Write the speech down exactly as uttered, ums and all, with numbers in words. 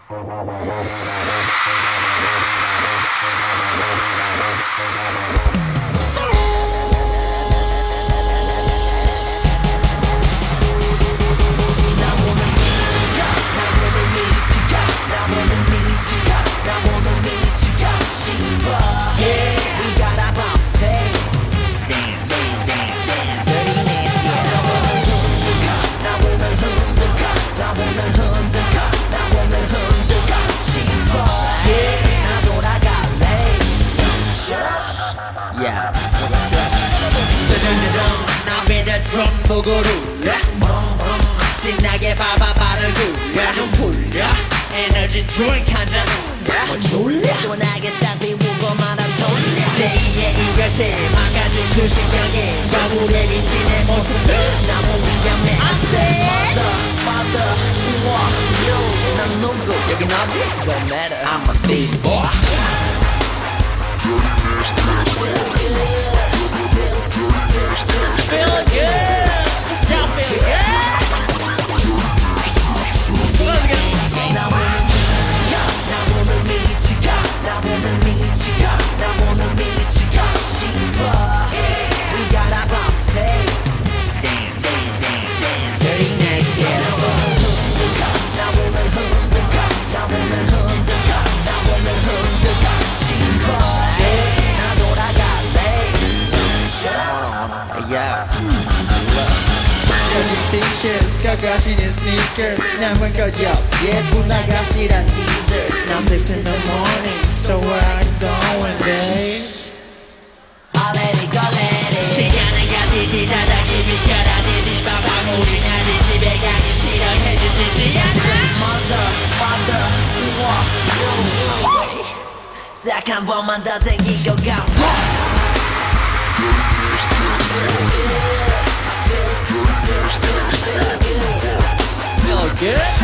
Yeah, what's up? 나비 더 드럼 보고 룰라 신나게 밟아 발을 굴려 눈 풀려 에너지 드링크 한잔 뭐 졸려 시원하게 싹 비우고 말아 돌려 제이의 이별체 망가진 두 신경에 거울에 비친 내 모습 나무 위험해 I said Mother, who are you? 난 누구? 여긴 어디? Don't matter I'm a big boy Feeling good. Y'all feeling good? Let's go. 나 오늘 미치가, 나 오늘 미치가, 나 오늘 미치가, 나 오늘 미치가 싶어. We got our box say dance, dance, dance, dirty nasty. 나 오늘 흔들까, 나 오늘 흔들까, 나 오늘 흔들까, 나 오늘 흔들까 싶어. 나 돌아갈래. Yeah. T-shirts, 가가시는 sneakers 남은 것 옆 예쁜 아가씨란 teaser Now six in the morning, so where are you going, babe? I'll let it go, let it 시간은 가디디 다다기 비켜라 디디 바바 우리 나를 집에 가기 싫어해주지 않아 Mother, father, who are you? 딱 한 번만 더 땡기고 가 Feel good?